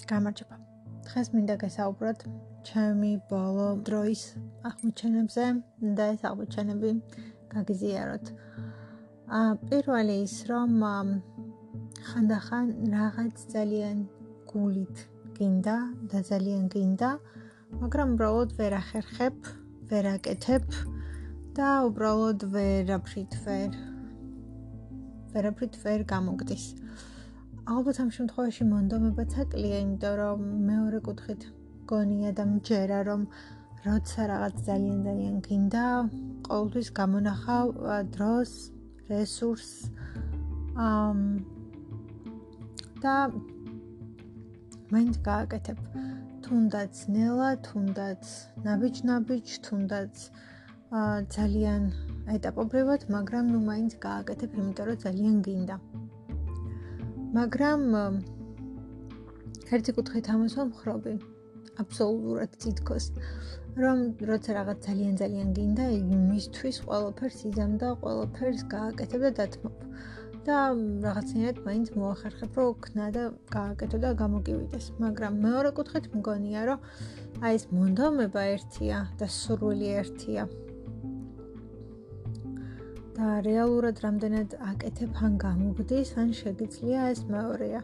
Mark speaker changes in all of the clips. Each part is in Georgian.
Speaker 1: გამარჯობა. დღეს მინდა გესაუბროთ ჩემი ბოლო დროის აღმოჩენებზე და ეს აღმოჩენები გაგიზიაროთ. პირველი ის, რომ ხანდახან რაღაც ძალიან გულით გინდა და ძალიან გინდა, მაგრამ უბრალოდ ვერ ახერხებ, ვერ აკეთებ და უბრალოდ ვერაფრით ვერ გამოგდის. ალბათ ამ შემთხვევაში მონდომებაც აკლია, იმიტომ რომ მეორე კუთხით გონია და მჯერა, რომ როცა რაღაც ძალიან გინდა, ყოველთვის გამონახავ დროს, რესურსს და მაინც გააკეთებ. თუნდაც ნელა, თუნდაც ნაბიჯ, თუნდაც ძალიან ეტაპობრივად, მაგრამ მაინც გააკეთებ, იმიტომ რომ ძალიან გინდა. მაგრამ ერთი კუთხით ამას ვამხრობი, აბსოლუტურად თითქოს, რომ როცა რაღაც ძალიან გინდა, მისთვის ყველაფერს იზამ და ყველაფერს გააკეთებ და დათმობ. და რაღაცნაირად მაინც მოახერხებ, რომ ქნა და გააკეთო და გამოგივიდეს. მაგრამ მეორე კუთხით მგონია, რომ ეს მონდომება ერთია და სურვილი ერთია. და რეალურად რამდენად აკეთებ, ან გამოგდის, ან შეგიძლია, ეს მეორეა.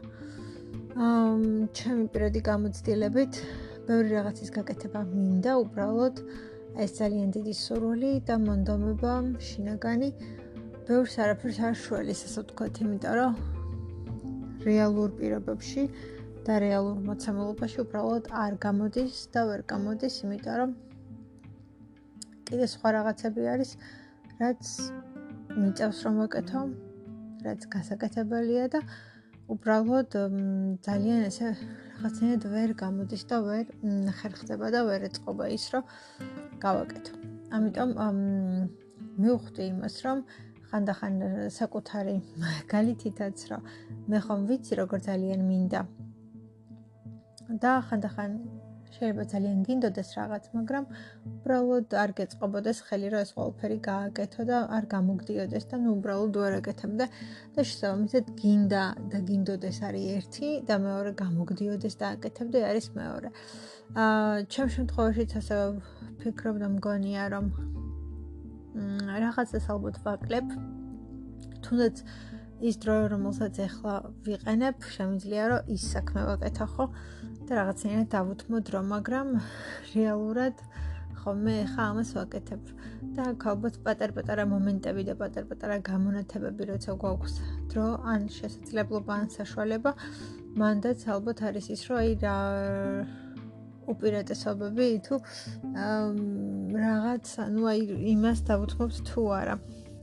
Speaker 1: ჩემი პირადი გამოცდილებით, ბევრი რაღაცის გაკეთება მინდა, უბრალოდ ეს ძალიან დიდი სურვილი და მონდომება შინაგანი ბევრს არაფერს არ შველის, ასე ვთქვათ, იმიტომ რომ რეალურ პირობებში და რეალურ მოცემულობაში უბრალოდ არ გამოდის და ვერ გამოდის, იმიტომ რომ კიდე სხვა რაღაცები არის, რაც მიწევს რომ ვაკეთო, რაც გასაკეთებელია და უბრალოდ ძალიან ესე რაღაცნაირად ვერ გამოდის და ვერ ხერხდება და ვერ ეწყობა ის, რომ გავაკეთო. ამიტომ მივხვდი იმას, რომ ხანდახან საკუთარი მაგალითითაც, რომ მე ხომ ვიცი, როგორ ძალიან მინდა და ხანდახან შეიძლება ძალიან გინდოდეს რაღაც, მაგრამ უბრალოდ არ გეწყობოდეს ხელი, რომ ეს ყველაფერი გააკეთო და არ გამოგდიოდეს და უბრალოდ ვერ აკეთებდა და შესაბამისად გინდა და გინდოდეს არის ერთი და მეორე გამოგდიოდეს და აკეთებდე არის მეორე. ჩემ შემთხვევაშიც ასე ვფიქრობ და მგონია, რომ რაღაცას ალბათ ვაკლებ, თუნდაც ის დრო, რომელსაც ახლა ვიყენებ, შემიძლია, რომ ის საქმე ვაკეთო ხო და რაღაცნაირად დავუთმო დრო, მაგრამ რეალურად ხოლმე ახლა ამას ვაკეთებ და ალბათ პატარ-პატარა მომენტები და პატარ-პატარა გამონათებები, როცა გვაქვს დრო, ან შესაძლებლობა, ან საშუალება, მანდაც ალბათ არის ის, რომ რა უპირატესობები თუ რაღაც, იმას დავუთმობთ თუ არა.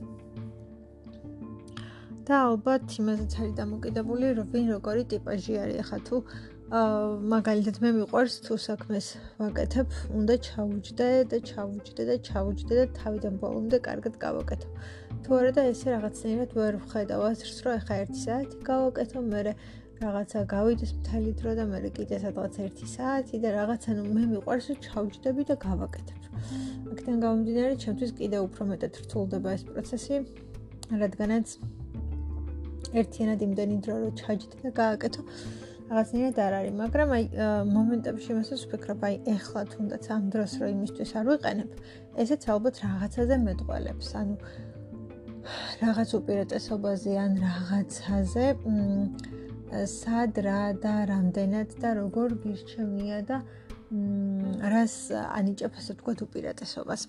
Speaker 1: და ალბათ იმასაც არის დამოკიდებული, რომ ვინ როგორი ტიპაჟი არის. ახლა თუ მაგალითად მე მიყვარს თუ საქმეს ვაკეთებ, უნდა ჩავუჯდე და თავიდან ბოლომდე კარგად გავაკეთო. თუ არა და ესე რაღაცნაირად ვერ ვხედავ აზრს, რომ ახლა 1 საათი გავაკეთო, მერე რაღაცა გავიდეს მთელი დრო და მერე კიდე სადღაც 1 საათი და რაღაცა მე მიყვარს რომ ჩავჯდები და გავაკეთებ. აქედან გამომდინარე, ჩემთვის კიდე უფრო მეტად რთულდება ეს პროცესი, რადგანაც ერთიანად იმდენი დრო რომ ჩაჯდე და გააკეთო, რაღაცნაირად არ არის, მაგრამ მომენტებში იმასაც ვფიქრობ, ეხლა თუნდაც ამ დროს რომ იმისთვის არ ვიყენებ, ესეც ალბათ რაღაცაზე მეტყველებს, ანუ რაღაც უპირატესობაზე ან რაღაცაზე სად რა და რამდენად და როგორ გირჩევნია და რას ანიჭებ, ასე ვთქვათ, უპირატესობას.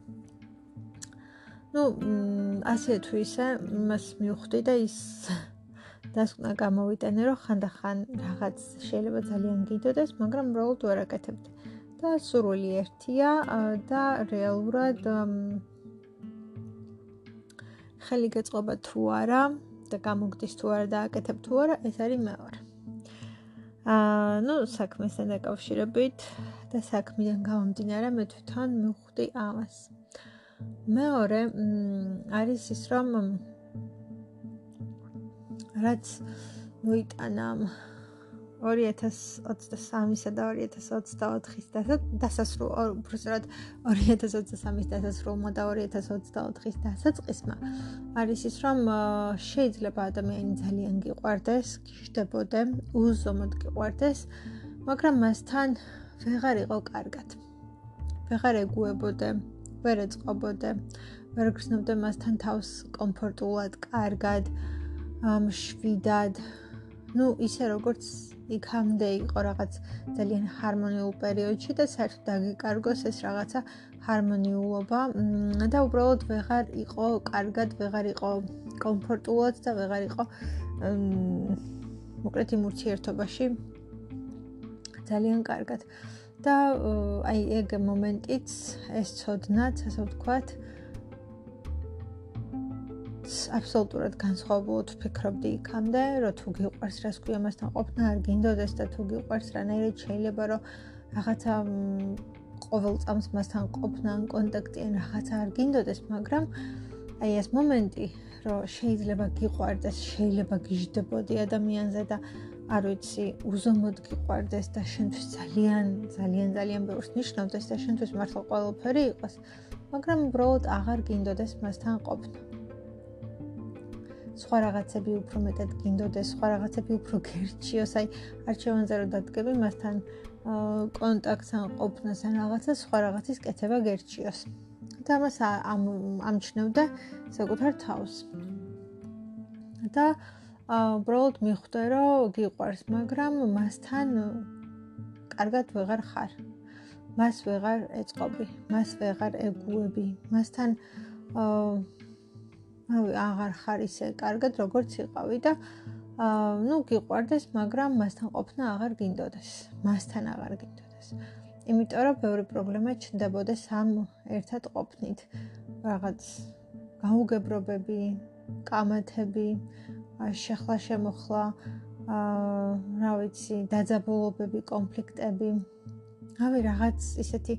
Speaker 1: ასე თუ ისე მას მივხვდი და ის დასკვნა გამოვიტანე, რომ ხანდახან რაღაც შეიძლება ძალიან გიდოდეს, მაგრამ უბრალოდ ვერ აკეთებდი. და სურვილი ერთია და რეალურად ხელი გეწყობა თუ არა და გამოგდის თუ არა და აკეთებ თუ არა, ეს არის მეორე. საქმესთან დაკავშირებით და საქმიდან გამომდინარე, მე თვითონ მივხვდი ამას. მეორე არის ის, რომ რაც მოიტანა 2023-სა და 2024-ის დასასრულმა, უბრალოდ 2023-ის დასასრულმა და 2024-ის დასაწყისმა არის ის, რომ შეიძლება ადამიანი ძალიან გიყვარდეს, გიждდებოდე, უზომოდ გიყვარდეს მაგრამ მასთან ვეღარ იყო კარგად. ვეღარ ეგუებოდე, ვერ ეწყობოდე, ვერ გრძნობდე მასთან თავს კომფორტულად, კარგად, მშვიდად. ისე როგორც იქამდე იყო რაღაც ძალიან ჰარმონიულ პერიოდში და საერთოდ დაგეკარგოს ეს რაღაცა ჰარმონიულობა და უბრალოდ ვეღარ იყო კარგად, ვეღარ იყო კომფორტულად და ვეღარ იყო მოკლედ იმ ურთიერთობაში ძალიან კარგად. და აი ეგ მომენტიც, ეს ცოდნაც, ასე ვთქვათ, აბსოლუტურად განსხვავებულად ვფიქრობდი იქამდე, რომ თუ გიყვარს რას ქვია მასთან ყოფნა, არ გინდოდეს და თუ გიყვარს რანაირად შეიძლება რომ რაღაცა ყოველ წამს მასთან ყოფნა ან კონტაქტი ან რაღაცა არ გინდოდეს, მაგრამ აი ეს მომენტი, რომ შეიძლება გიყვარდეს, შეიძლება გიждდებოდი ადამიანზე და არ ვიცი, უზომოდ გიყვარდეს და შენთვის ძალიან ბევრს ნიშნავდეს და შენთვის მართლა ყველაფერი იყოს, მაგრამ უბრალოდ აღარ გინდოდეს მასთან ყოფნა. სხვა რაღაცები უფრო მეტად გინდოდეს, სხვა რაღაცები უფრო გერჩიოს, აი არჩევანზე რომ დადგები მასთან კონტაქტს ან ყოფნას ან რაღაცა, სხვა რაღაცის კეთება გერჩიოს. და მას ამჩნევდა საკუთარ თავს. და უბრალოდ მიხვდე, რომ გიყვარს, მაგრამ მასთან კარგად ვეღარ ხარ. მას ვეღარ ეწყობი, მას ვეღარ ეგუები, მასთან აღარ ხარ ისე კარგად, როგორც იყავი და გიყვარდეს, მაგრამ მასთან ყოფნა აღარ გინდოდეს. მასთან აღარ გინდოდეს. იმიტომ რომ ბევრი პრობლემა ჩნდებოდეს ამ ერთად ყოფნით. რაღაც გაუგებრობები, კამათები, შეხლა-შემოხლა, რა ვიცი, დაძაბულობები, კონფლიქტები. რაღაც ისეთი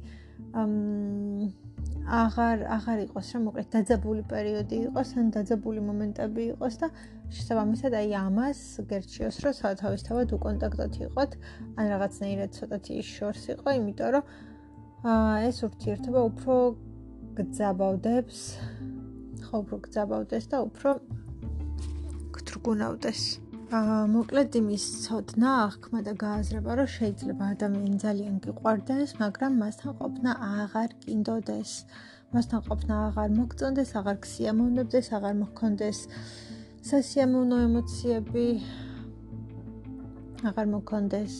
Speaker 1: აღარ იყოს, რომ მოკლედ დაძაბული პერიოდი იყოს, ან დაძაბული მომენტები იყოს და შესაბამისად აი ამას გერჩიოს, რომ თავისთავად უკონტაქტოდ იყოთ, ან რაღაცნაირად ცოტათი შორს იყო, იმიტომ რომ ეს ურთიერთობა უფრო გძაბავდეს და უფრო გთრგუნავდეს. მოკლედ იმის ცოდნა, აღქმა და გააზრება, რომ შეიძლება ადამიანი ძალიან გიყვარდეს, მაგრამ მასთან ყოფნა აღარ გინდოდეს. მასთან ყოფნა აღარ მოგწონდეს, აღარ გსიამოვნებდეს, აღარ მოჰქონდეს სასიამოვნო ემოციები, აღარ მოჰქონდეს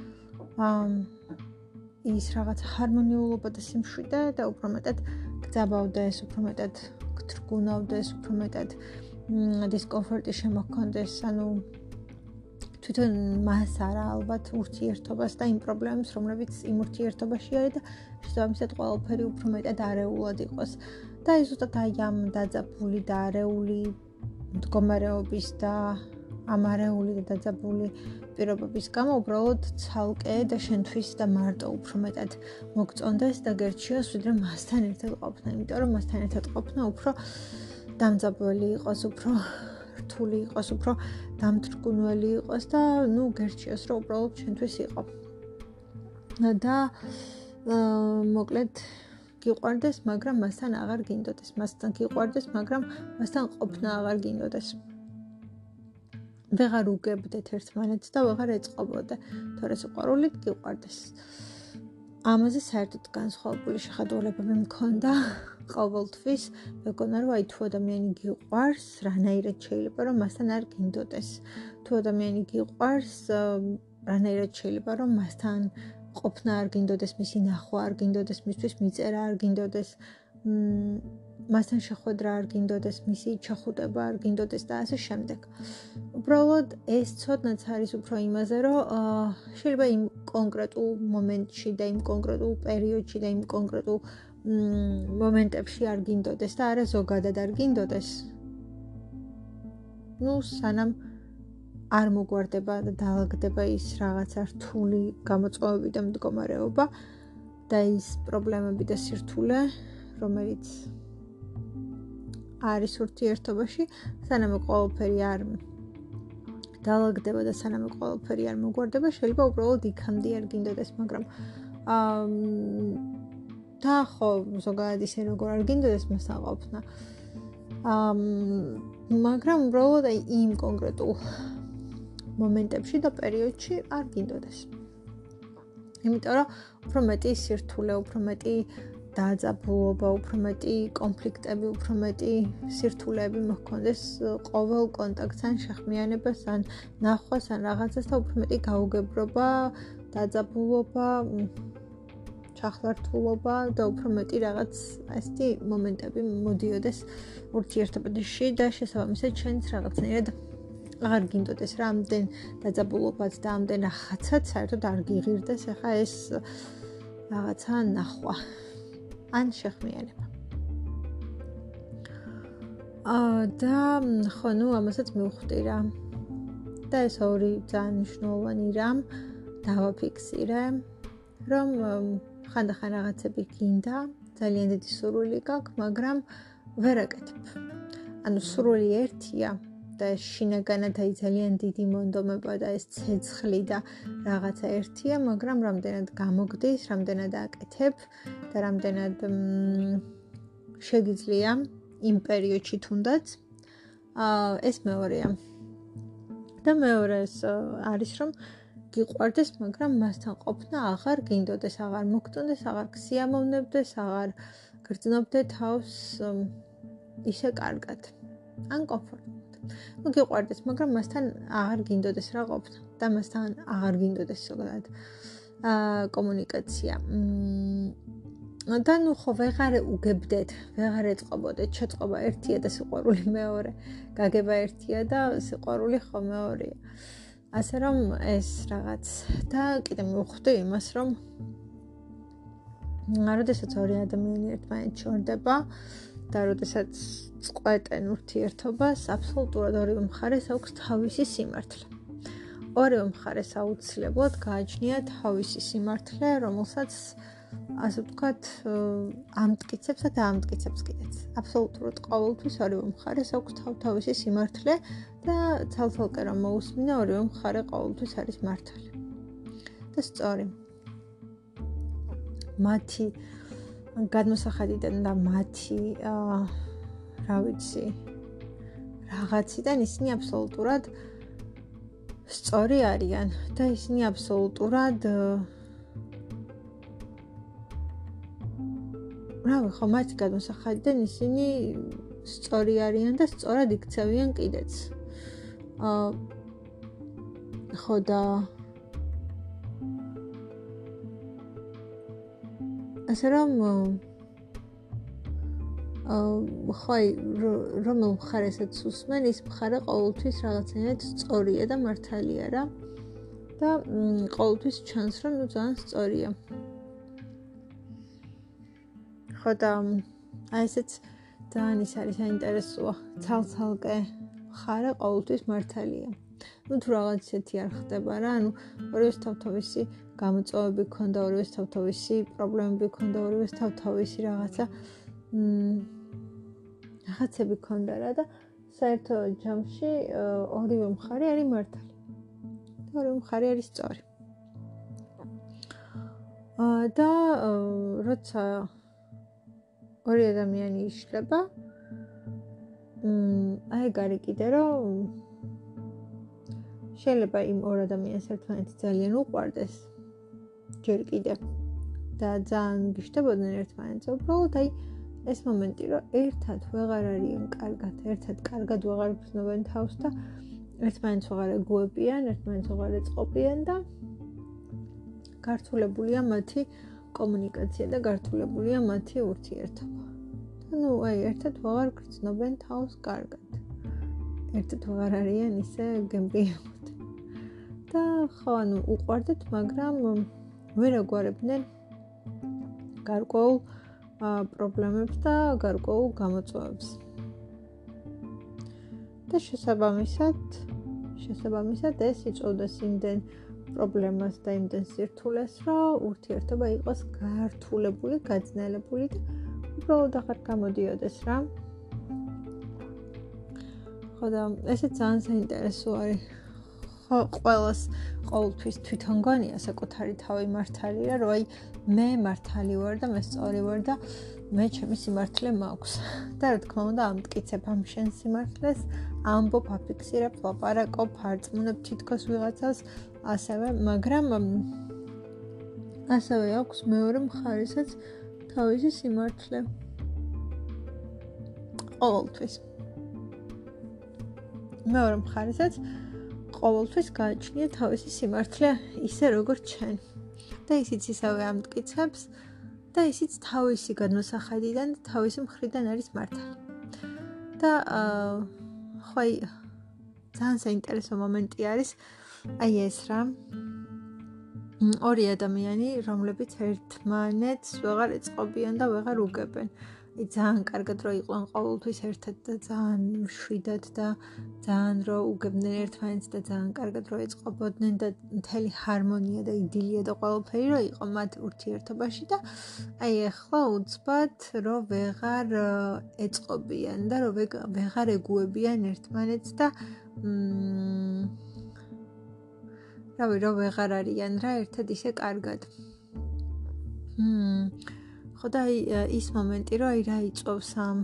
Speaker 1: ის რაღაც ჰარმონიულობა და სიმშვიდე და უფრო მეტად გძაბავდეს, უფრო მეტად გთრგუნავდეს, უფრო მეტად დისკომფორტი შემოჰქონდეს, ანუ თვითონ მას არა ალბათ ურთიერთობას და იმ პრობლემებს, რომლებიც იმ ურთიერთობაში არის და შესაბამისად ყველაფერი უფრო მეტად არეულად იყოს. და ეს ზუსტად აი ამ დაძაბული და არეული მდგომარეობის და ამ არეული და დაძაბული პირობების გამო უბრალოდ ცალკე და შენთვის და მარტო უფრო მეტად მოგწონდეს და გერჩიოს, ვიდრე მასთან ერთად ყოფნა, იმიტომ რომ მასთან ერთად ყოფნა უფრო დამძაბველი იყოს, უფრო რთული იყოს, უფრო დამთრგუნველი იყოს და გერჩიოს, რომ უბრალოდ შენთვის იყო. და მოკლედ გიყვარდეს, მაგრამ მასთან აღარ გინდოდეს. მასთან გიყვარდეს, მაგრამ მასთან ყოფნა აღარ გინდოდეს. ვეღარ უგებდეთ ერთმანეთს და ვეღარ ეწყობოდე, თორე სიყვარულით გიყვარდეს. ამაზე საერთოდ განსხვავებული შეხედულებები მქონდა ყოველთვის. მეგონა რომ აი თუ ადამიანი გიყვარს, რანაირად შეიძლება რომ მასთან არ გინდოდეს. თუ ადამიანი გიყვარს, რანაირად შეიძლება რომ მასთან ყოფნა არ გინდოდეს, მისი ნახვა არ გინდოდეს, მისთვის მიწერა არ გინდოდეს, მასთან შეხვედრა არ გინდოდეს, მისი ჩახუტება არ გინდოდეს და ასე შემდეგ. უბრალოდ ეს ცოდნაც არის უფრო იმაზე, რომ შეიძლება იმ კონკრეტულ მომენტში და იმ კონკრეტულ პერიოდში და იმ კონკრეტულ მომენტებში არ გინდოდეს და არა ზოგადად არ გინდოდეს. სანამ არ მოგვარდება და დაალაგდება ის რაღაცა რთული გამოწვევები და მდგომარეობა და ის პრობლემები და სირთულე, რომელიც არის ურთიერთობაში, სანამ ყველაფერი არ დაალაგდება და სანამ ყველაფერი არ მოგვარდება, შეიძლება უბრალოდ იქამდე არ გინდოდეს, მაგრამ და ხო, ზოგადად ისე როგორ არ გინდოდეს მასთან ყოფნა. მაგრამ უბრალოდ იმ კონკრეტულ მომენტებში და პერიოდში არ გინდოდეს. იმიტომ რომ უფრო მეტი სირთულე, უფრო მეტი დაძაბულობა, უფრო მეტი კონფლიქტები, უფრო მეტი სირთულეები მოჰქონდეს ყოველ კონტაქტს ან შეხმიანებას ან ნახვას ან რაღაცას და უფრო მეტი გაუგებრობა, დაძაბულობა, ჩახლართულობა და უფრო მეტი რაღაც ასეთი მომენტები მოდიოდეს ურთიერთობაში და შესაბამისად ჩვენც რაღაცნაირად აღარ გინდოდეს რა ამდენ დაძაბულობაც და ამდენ ახაცაც საერთოდ არ გიღირდეს ახლა ეს რაღაცა ნახვა ან შეხმიანება. და ხო, ამასაც მივხვდი რა. და ეს ორი ძალიან მნიშვნელოვანი რამ დავაფიქსირე, რომ ხანდახან რაღაცები გინდა, ძალიან დიდი სურვილი გაქვს, მაგრამ ვერ აკეთებ. ანუ სურვილი ერთია და ეს შინაგანად ძალიან დიდი მონდომება და ეს ცეცხლი და რაღაცა ერთია, მაგრამ რამდენად გამოგდის, რამდენად აკეთებ და რამდენად შეგიძლია იმ პერიოდში თუნდაც ეს მეორეა. და მეორე ეს არის რომ გიყვარდეს, მაგრამ მასთან ყოფნა აღარ გინდოდეს, აღარ მოგწონდეს, აღარ გსიამოვნებდეს, აღარ გრძნობდე თავს ისე კარგად. ან კომფორტულად. გიყვარდეს, მაგრამ მასთან აღარ გინდოდეს რა ყოფნა და მასთან აღარ გინდოდეს ზოგადად კომუნიკაცია. და ხო ვეღარ უგებდეთ, ვეღარ ეწყობოდეთ, შეწყობა ერთია და სიყვარული მეორე, გაგება ერთია და სიყვარული ხო მეორეა. ასე რომ ეს რაღაც და კიდე მივხვდი იმას, რომ როდესაც ორი ადამიანი ერთმანეთს შორდება და როდესაც წყვეტენ ურთიერთობას, აბსოლუტურად ორივე მხარეს აქვს თავისი სიმართლე. ორივე მხარეს აუცილებლად გააჩნია თავისი სიმართლე, რომელსაც ასე ვთქვათ, ამტკიცებს და დაამტკიცებს კიდეც. აბსოლუტურად ყოველთვის ორივე მხარეს აქვს თავისი სიმართლე და ცალ-ცალკე რომ მოусმინა, ორივე მხარე ყოველთვის არის მართალი. და სწორი. მათი გადმოსახედიდან და მათი რა ვიცი, რაღაციდან ისინი აბსოლუტურად სწორი არიან და ისინი აბსოლუტურად ხო, მათი გადმოსახედიდან ისინი სწორი არიან და სწორად იქცევიან კიდეც. ხო და ასე რომ ხო, რომელ მხარესაც უსმენ, ის მხარე ყოველთვის რაღაცნაირად სწორია და მართალია რა. და ყოველთვის ჩანს, რომ ძალიან სწორია. ხო და ესეც ძალიან ის არის საინტერესოა. ცალ-ცალკე მხარე ყოველთვის მართალია. თუ რაღაც ისეთი არ ხდება რა, ორივეს თავთავისი გამოწვევები ქონდა, ორივეს თავთავისი პრობლემები ქონდა, ორივეს თავთავისი რაღაცები ქონდა რა და საერთო ჯამში ორივე მხარე არის მართალი. და ორივე მხარე არის სწორი. და როცა ორი ადამიანი იშლება, არის კიდე რომ შეიძლება იმ ორ ადამიანს ერთმანეთი ძალიან უყვარდეს ჯერ კიდე და ძალიან გიშდებოდნენ ერთმანეთზე, უბრალოდ ეს მომენტი, რომ ერთად ვეღარ არიან კარგად, ერთად კარგად ვეღარ ვცნობენ თავს და ერთმანეთს ვეღარ ეგუებიან, ერთმანეთს ვეღარ ეწყობიან და გართულებულია მათი კომუნიკაცია და გართულებულია მათი ურთიერთობა. ერთად ვეღარ გრძნობენ თავს კარგად. ერთად ვეღარ არიან ისე გემრიელად. და ხო, უყვარდეთ, მაგრამ ვერ აგვარებდნენ გარკვეულ პრობლემებს და გარკვეულ გამოწვევებს. და შესაბამისად ეს იწვევდეს იმდენ პრობლემას და იმდენ სირთულეს, რომ ურთიერთობა იყოს გართულებული, გაძნელებული და უბრალოდ აღარ გამოდიოდეს რა. ხო და ესე ძალიან საინტერესო არის. ხო, ყოველთვის თვითონ გონია საკუთარი თავი მართალია, რომ მე მართალი ვარ და მე სწორი ვარ და მე ჩემი სიმართლე მაქვს. და რა თქმა უნდა, ამტკიცებ ამ შენ სიმართლეს, ამბობ, აფიქსირებ, ლაპარაკობ, არწმუნებ თითქოს ვიღაცას, ასევე, მაგრამ ასევე აქვს მეორე მხარესაც თავისი სიმართლე. ყოველთვის. მეორე მხარესაც ყოველთვის გააჩნია თავისი სიმართლე ისე როგორც ჩვენ. და ისიც ისევე ამტკიცებს და ისიც თავისი გადმოსახედიდან და თავისი მხრიდან არის მართალი. და ხო ძალიან საინტერესო მომენტი არის აი ეს რა. ორი ადამიანი, რომლებიც ერთმანეთს ვეღარ ეწყობიან და ვეღარ უგებენ. ძალიან კარგად რო იყვნენ ყოველთვის ერთად და ძალიან მშვიდად და ძალიან რო უგებდნენ ერთმანეთს და ძალიან კარგად რო ეწყობოდნენ და მთელი ჰარმონია და იდილია და ყველაფერი რო იყო მათ ურთიერთობაში და აი ახლა უცბად რო ვეღარ ეწყობიან და რო ვეღარ ეგუებიან ერთმანეთს და რავი რო ვეღარ არიან რა ერთად ისე კარგად. ხო და ის მომენტი რომ რა იწვევს ამ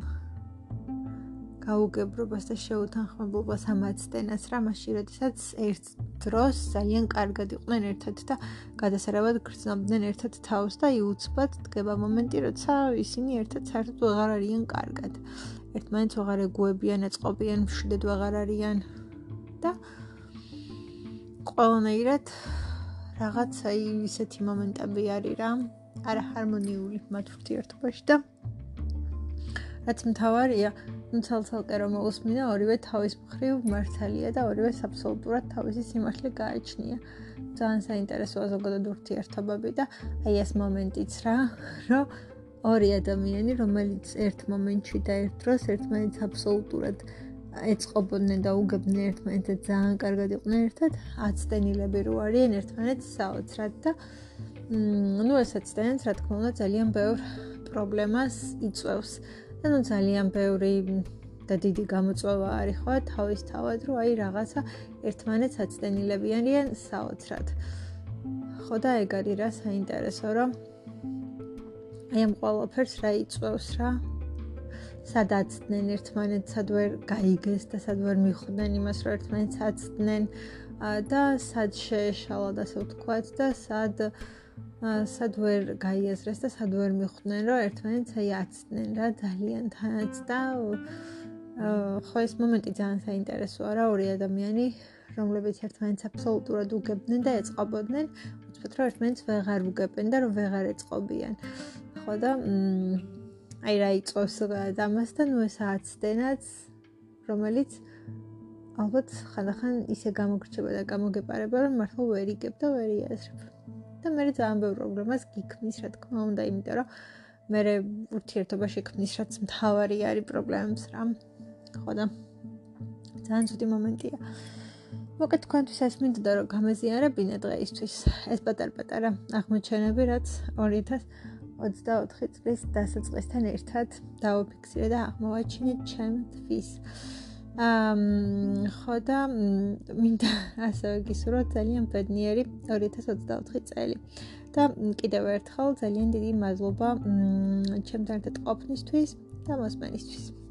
Speaker 1: გაუგებრობას და შეუთანხმებულობას ამ აცდენას რა მაშინ როდესაც ერთ დროს ძალიან კარგად იყვნენ ერთად და გადასარევად გრძნობდნენ ერთად თავს და იუცბად დგება მომენტი როცა ისინი ერთად საერთოდ ვეღარ არიან კარგად. ერთმანეთს ვეღარ ეგუებიან, ეწყობიან, მშვიდად ვეღარ არიან და ყველანაირად რაღაცა ისეთი მომენტები არის რა არა ჰარმონიული მათ ურთიერთობაში და რაც მთავარია, ცალ-ცალკე რომ მოусმინა ორივე თავის მხრივ მართალია და ორივე აბსოლუტურად თავისი სიმართლე გააჩნია. ძალიან საინტერესოა ზოგადად ურთიერთობები და აი ეს მომენტიც რა, რომ ორი ადამიანი, რომელიც ერთ მომენტში და ერთ დროს ერთმანეთს აბსოლუტურად ეწყობოდნენ და უგებდნენ ერთმანეთს და ძალიან კარგად იყვნენ ერთად, აცდენილები რო არიან ერთმანეთს საოცრად და ეს აცდენაც რა თქმა უნდა ძალიან ბევრ პრობლემას იწვევს. და ძალიან ბევრი და დიდი გამოწვევა არის ხო თავისთავად რომ აი რაღაცა ერთმანეთს აცდენილები არიან საოცრად. ხო და ეგ არის რა საინტერესო რომ აი ამ ყველაფერს რა იწვევს რა სად აცდნენ ერთმანეთს, სად ვერ გაიგეს და სად ვერ მიხვდნენ იმას რომ ერთმანეთს აცდნენ და სად შეეშალა და ასე ვთქვათ და სად ვერ გაიაზრეს და სად ვერ მიხვდნენ რომ ერთმანეთს აი აცდნენ რა ძალიან თანაც და ხო ეს მომენტი ძალიან საინტერესოა რა ორი ადამიანი რომლებიც ერთმანეთს აბსოლუტურად უგებდნენ და ეწყობოდნენ უცბად რომ ერთმანეთს ვეღარ უგებენ და რომ ვეღარ ეწყობიან ხო და აი რა იწვევს ამას და ეს აცდენაც რომელიც ალბათ ხანდახან ისე გამოგრჩება და გამოგეპარება რომ მართლა ვერ იგებ და ვერ იაზრებ და მე ძალიან ბევრ პრობლემას გიქმნის რა თქმა უნდა იმიტომ რომ მე ურთიერთობაში ქმნის რაც მთავარი არის პრობლემებს რა ხო და ძალიან ცუდი მომენტია მოკეთ თქვენთვის ეს მინდოდა რომ გამეზიარებინა დღეისთვის ეს პატარ-პატარა აღმოჩენები რაც 2024 წლის დასაწყისთან ერთად დავაფიქსირე და აღმოვაჩინე ჩემთვის ხო და მინდა ასევე გისურვოთ ძალიან ბედნიერი 2024 წელი და კიდევ ერთხელ ძალიან დიდი მადლობა ჩემთან ერთად ყოფნისთვის და მოსმენისთვის